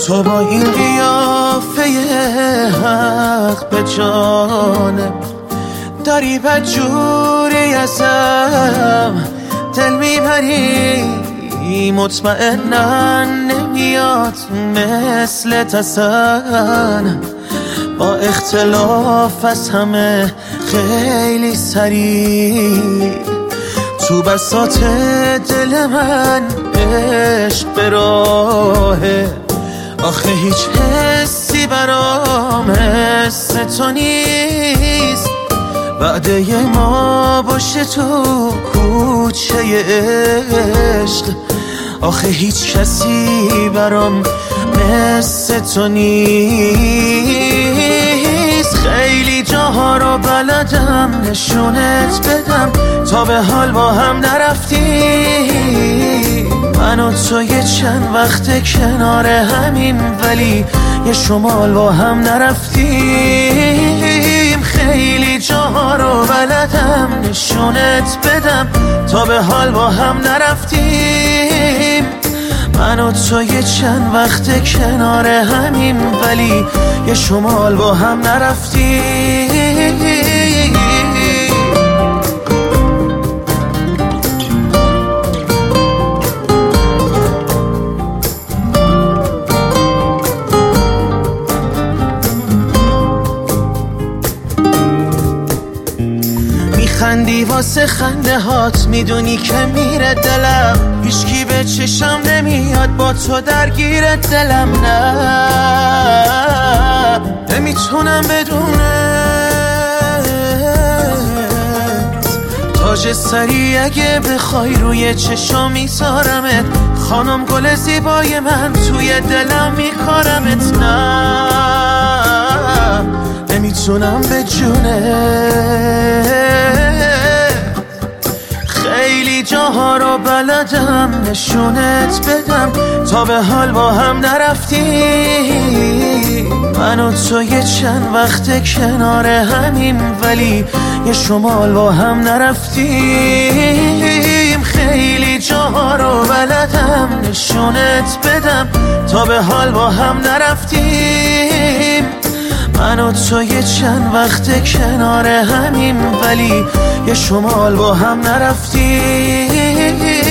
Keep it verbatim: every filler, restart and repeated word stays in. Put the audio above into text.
تو با این قیافه حق به جانم داری بدجوری ازم دل میبری، مطمئنن نمیاد مثل تسن، با اختلاف از همه خیلی سریع تو بساط دل من عشق به راهه. آخه هیچ حسی برام حس تو نیست، وعده ما باشه تو کوچه عشق. آخه هیچ کسی برام مثل تو نیست. خیلی جاها رو بلدم نشونت بدم، تا به حال با هم نرفتیم. من و تو یه چند وقت کنار همیم، ولی یه شمال با هم نرفتیم. خیلی جاها رو بلدم نشونت بدم، تا به حال با هم نرفتیم. من و تو یه چند وقت کنار همیم، ولی یه شمال با هم نرفتیم. خندی واسه خنده هات، میدونی که میره دلم. هیچکی به چشم نمیاد با تو درگیر دلم. نه نمیتونم بدونه تاج سری اگه بخوای روی چشم میذارمت. خانم گل زیبای من توی دلم میکارمت. نه نمیتونم به جونه خیلی جاها رو بلدم نشونت بدم، تا به حال با هم نرفتیم. من و تو یه چند وقت کنار همیم، ولی یه شمال با هم نرفتیم. خیلی جاها رو بلدم نشونت بدم، تا به حال با هم نرفتیم. من و تو یه چند وقت کنار همیم، ولی یه شمال با هم نرفتیم.